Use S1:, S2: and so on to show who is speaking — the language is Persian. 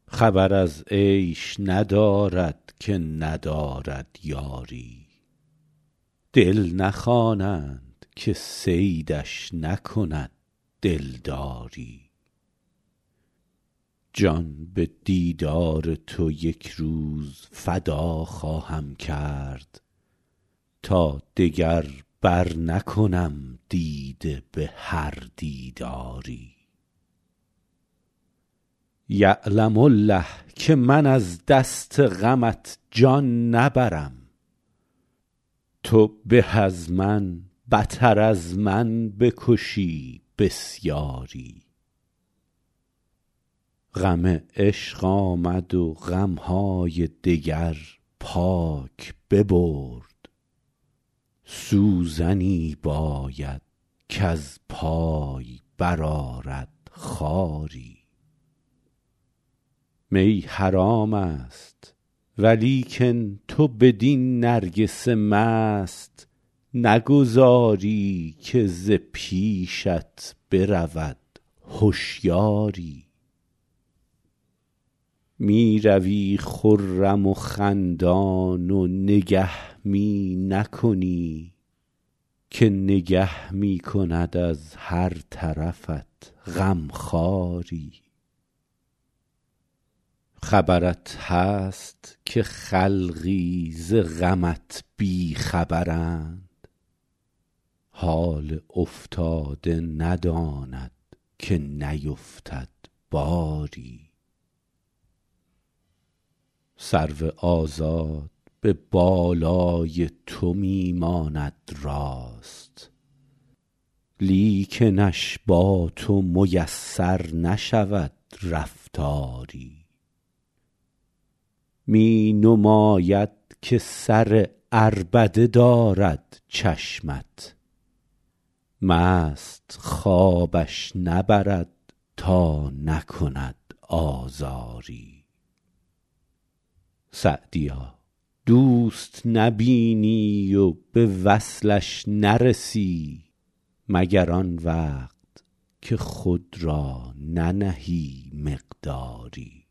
S1: خبر از عیش ندارد که ندارد یاری، دل نخوانند که صیدش نکند دلداری. جان به دیدار تو یک روز فدا خواهم کرد، تا دگر بر نکنم دیده به هر دیداری. یعلم الله که من از دست غمت جان نبرم، تو به از من بتر از من بکشی بسیاری. غم عشق آمد و غمهای دگر پاک ببرد، سوزنی باید کز پای برآرد خاری. می حرام است ولیکن تو بدین نرگس مست نگذاری که ز پیشت برود هشیاری. می روی خرم و خندان و نگه می نکنی، که نگه می کند از هر طرفت غمخواری. خبرت هست که خلقی ز غمت بی خبرند، حال افتاده نداند که نیفتد باری. سرو آزاد به بالای تو می ماند راست، لیکنش با تو میسر نشود رفتاری. می نماید که سر عربده دارد چشمت، مست خوابش نبرد تا نکند آزاری. سعدیا دوست نبینی و به وصلش نرسی، مگر آن وقت که خود را ننهی مقداری.